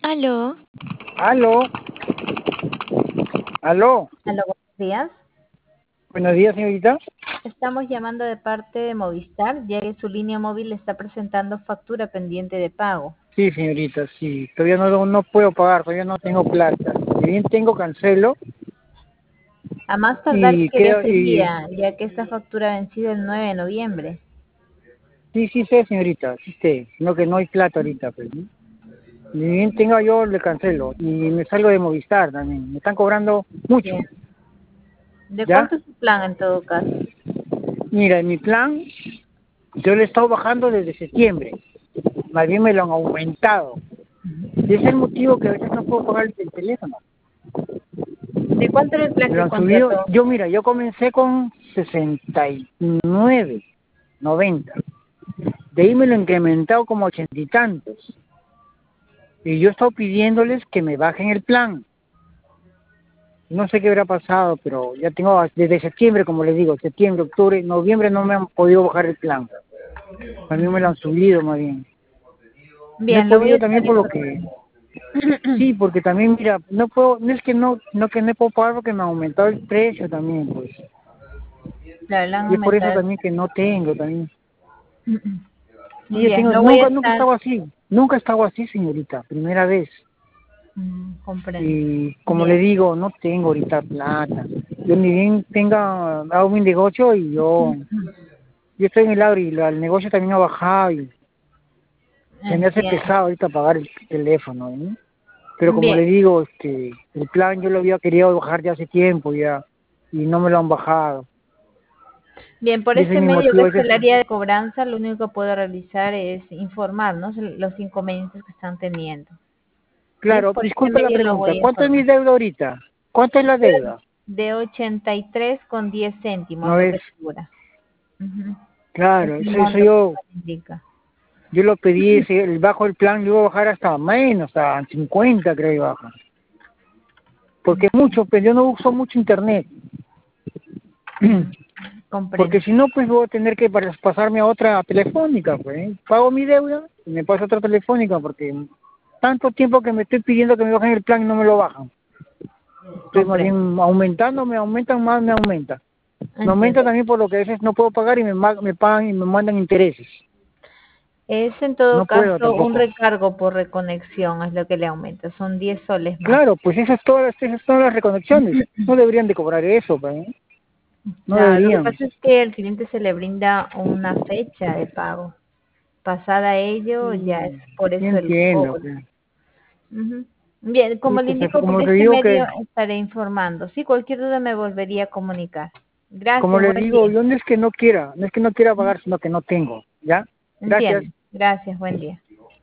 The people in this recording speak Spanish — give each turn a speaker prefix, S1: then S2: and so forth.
S1: Aló,
S2: Aló, aló.
S3: Aló, buenos días.
S2: Buenos días, señorita.
S3: Estamos llamando de parte de Movistar, ya que su línea móvil está presentando factura pendiente de pago.
S2: Sí, señorita, sí. Todavía no puedo pagar, todavía no tengo plata. Si bien tengo, cancelo.
S3: A más tardar
S2: Y
S3: llegaría
S2: creo,
S3: ese día, ya que esta factura vencida el 9 de noviembre.
S2: sí sé, señorita, sí sé. Sino que no hay plata ahorita, pues, ¿no? Si bien tengo, yo le cancelo. Y me salgo de Movistar también. Me están cobrando mucho,
S3: Bien. ¿De
S2: ¿ya?
S3: cuánto es su plan en todo caso?
S2: Mira, en mi plan, yo le he estado bajando desde septiembre. Más bien me lo han aumentado. Y ese es el motivo que a veces no puedo pagar el teléfono.
S3: ¿De cuánto era el plan
S2: Me lo
S3: que
S2: han subido.
S3: contrató?
S2: Yo comencé con 69, 90. De ahí me lo he incrementado como 80 y tantos. Y yo he estado pidiéndoles que me bajen el plan. No sé qué habrá pasado, pero ya tengo desde septiembre, como les digo, septiembre, octubre, noviembre no me han podido bajar el plan. A mí me lo han subido más bien. No he
S3: Bien, lo voy a
S2: podido
S3: estar
S2: también por lo que...
S3: informando.
S2: Sí, porque también, mira, no puedo, no es que no que no puedo pagar porque me ha aumentado el precio también, pues.
S3: Claro, le han
S2: Y es por eso
S3: aumentado.
S2: también que no tengo también. Sí, yo
S3: Bien,
S2: tengo,
S3: lo voy a
S2: nunca he
S3: estar...
S2: estado así, nunca he estado así, señorita, primera vez.
S3: comprendo.
S2: Y como le
S3: Bien.
S2: digo, no tengo ahorita plata. Yo ni bien hago mi negocio y yo estoy en el lado y el negocio también ha bajado y se me hace
S3: Entiendo.
S2: pesado ahorita pagar el teléfono, ¿no? Pero como
S3: Bien.
S2: le digo, el plan yo lo había querido bajar ya hace tiempo ya y no me lo han bajado.
S3: Bien, por
S2: Y ese es
S3: este
S2: mi
S3: medio que
S2: motivo,
S3: es el área de cobranza, lo único que puedo realizar es informarnos los inconvenientes que están teniendo. ¿Sí?
S2: claro,
S3: Por este
S2: disculpe la
S3: medio lo
S2: pregunta,
S3: voy a
S2: ¿cuánto es mi
S3: informar.
S2: deuda ahorita? ¿Cuánto es la deuda?
S3: De 83,10 céntimos,
S2: No
S3: lo
S2: es,
S3: que figura. Ujú. Es
S2: claro,
S3: el
S2: eso
S3: monto que
S2: yo
S3: nos indica.
S2: Yo lo pedí, el bajo el plan, lo iba a bajar hasta menos, a 50 creo que baja. Porque mucho, pues yo no uso mucho internet.
S3: Mm,
S2: Porque
S3: comprendo.
S2: si no, pues voy a tener que pasarme a otra telefónica, pues. Pago mi deuda y me paso a otra telefónica porque tanto tiempo que me estoy pidiendo que me bajen el plan y no me lo bajan. Estoy más
S3: Comprendo.
S2: bien aumentando, me aumentan más, me aumenta. Me aumenta
S3: Entiendo.
S2: también por lo que a veces no puedo pagar y me pagan y me mandan intereses.
S3: Es en todo
S2: No puedo
S3: caso un
S2: tampoco.
S3: recargo por reconexión, es lo que le aumenta. Son 10 soles más.
S2: Claro, pues esas son las reconexiones. No deberían de cobrar eso, pues. No
S3: Claro, lo que
S2: deberían.
S3: pasa es que al cliente se le brinda una fecha de pago. Pasada ello, ya es
S2: Sí,
S3: por
S2: sí
S3: eso el
S2: entiendo.
S3: cobro. Ujú. Bien,
S2: Sí,
S3: como le
S2: pues
S3: indico,
S2: como
S3: por
S2: le
S3: este
S2: digo
S3: medio
S2: que,
S3: estaré informando. Si cualquier duda me volvería a comunicar.
S2: como
S3: Gracias,
S2: le
S3: buen
S2: digo,
S3: día.
S2: yo no es que no quiera, no es que no quiera pagar, sino que no tengo, ¿ya? Gracias.
S3: Entiendo. Gracias, buen día.